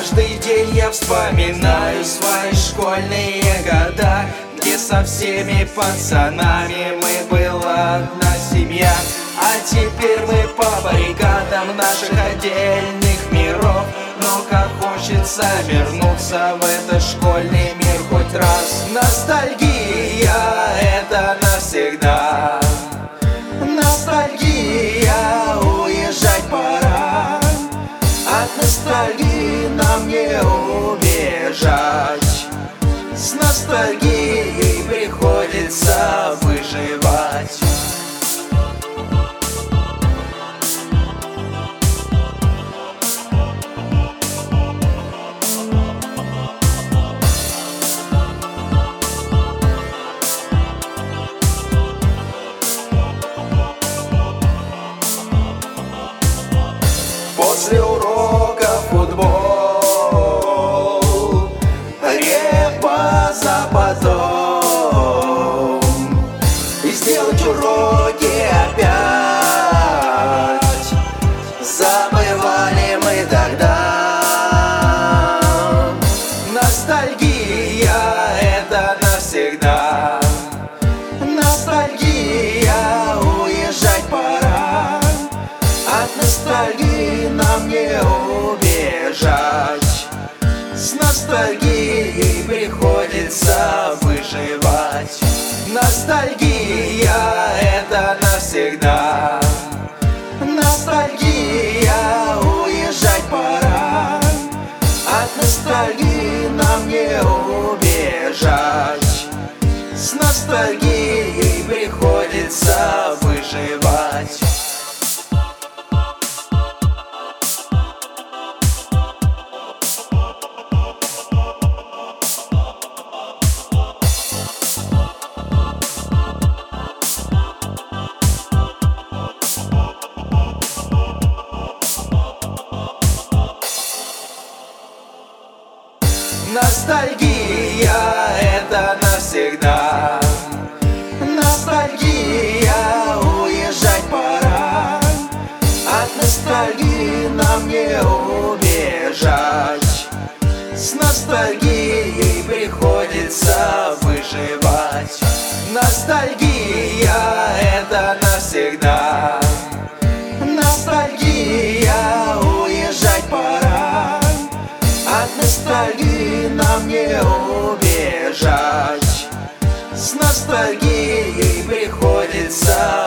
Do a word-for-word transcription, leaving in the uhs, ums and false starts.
Каждый день я вспоминаю свои школьные года, где со всеми пацанами мы была одна семья. А теперь мы по баррикадам наших отдельных миров. Но как хочется вернуться в этот школьный мир хоть раз. Ностальгия — это навсегда. Ностальгия, уезжать пора. От ностальгии нам не убежать. С ностальгией приходится выживать. После урока футбол, репа за потом, и сделать уроки опять. Забывали мы тогда. Ностальгия — это навсегда. Ностальгия, уезжать пора. От ностальгии нам не убежать. С ностальгией приходится выживать. Ностальгия — это навсегда. Ностальгия, уезжать пора. От ностальгии нам не убежать. С ностальгией приходится выживать. Ностальгия — это навсегда. Ностальгия, уезжать пора. От ностальгии нам не убежать. С ностальгией приходится выживать. Ностальгия — это навсегда. Ностальгия, уезжать пора. От ностальгии нам не убежать. С ностальгией приходится